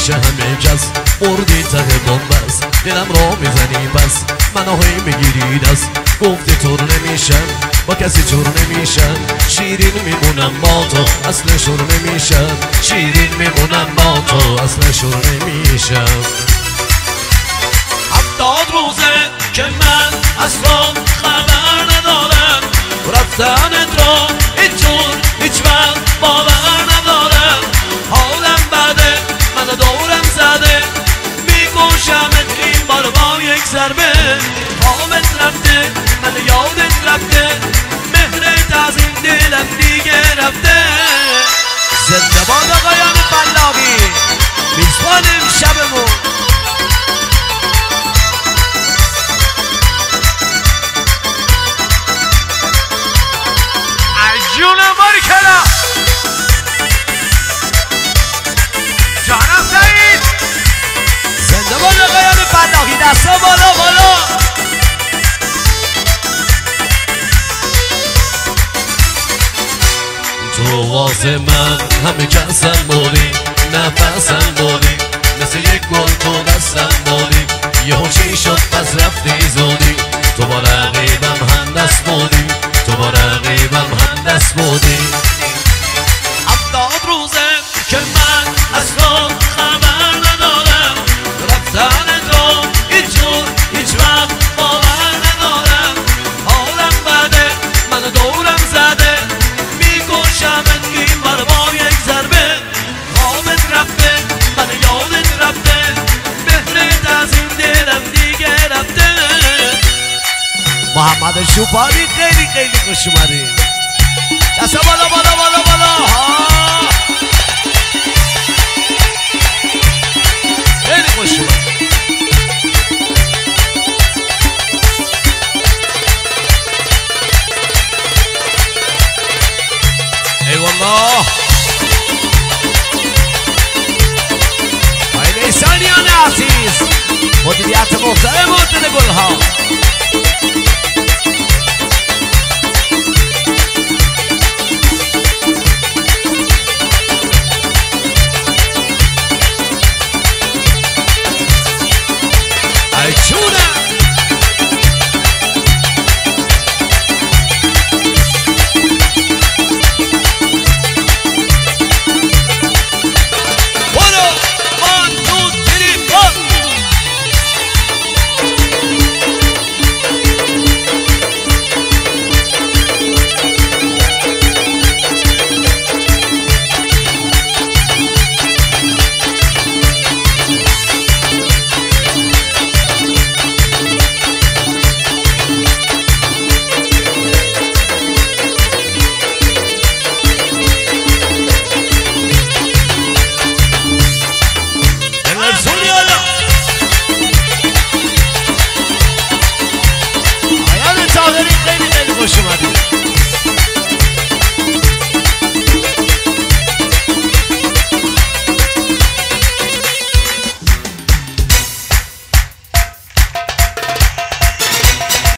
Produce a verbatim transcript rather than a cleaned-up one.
پیش همه کس مردی ته بومبست دلم را میزنی بس منو هی میگیری دست گفتی تور نمیشم با کسی جور نمیشم شیرین میمونم با تو اصل شور نمیشم شیرین میمونم با تو اصل شور نمیشم هفتاد روزه که من اصلا خبر ندارم رفتنت را هیچ جور هیچ وقت باور ندارم حالم بده من دورم زده میکشمت این بار با یک ضربه حالت رفته من یادت رفته مهرت از این دلم دیگه رفته زنده باد آقایان فلاحی میزبان امشبمون جون باریکلا جانم سعید زنده باد آقایان فلاحی دستا بالا بالا تو واسه من همه کسم بودی نفسم بودی مثل یک گل تو دستم بودی یهو چی شد پس رفتی زودی تو با رقیبم هم دست بودی تو با رقیبم هم دست بودی هفتاد روزه که من اصلا خبر ندارم رفتن تو هیچ جور هیچ وقت باور ندارم حالم بده من دورم زده میکشمت این بار با یک ضربه خوابت رفته من یادت رفته مهرت از این دلم دیگه رفته محمد شوپانی خیلی خیلی خوش اومدین دستا بالا بالا بالا بالا ها خیلی خوش اومدین ای والله آی نیسانیان عزیز مدیریت محترم محترم گلها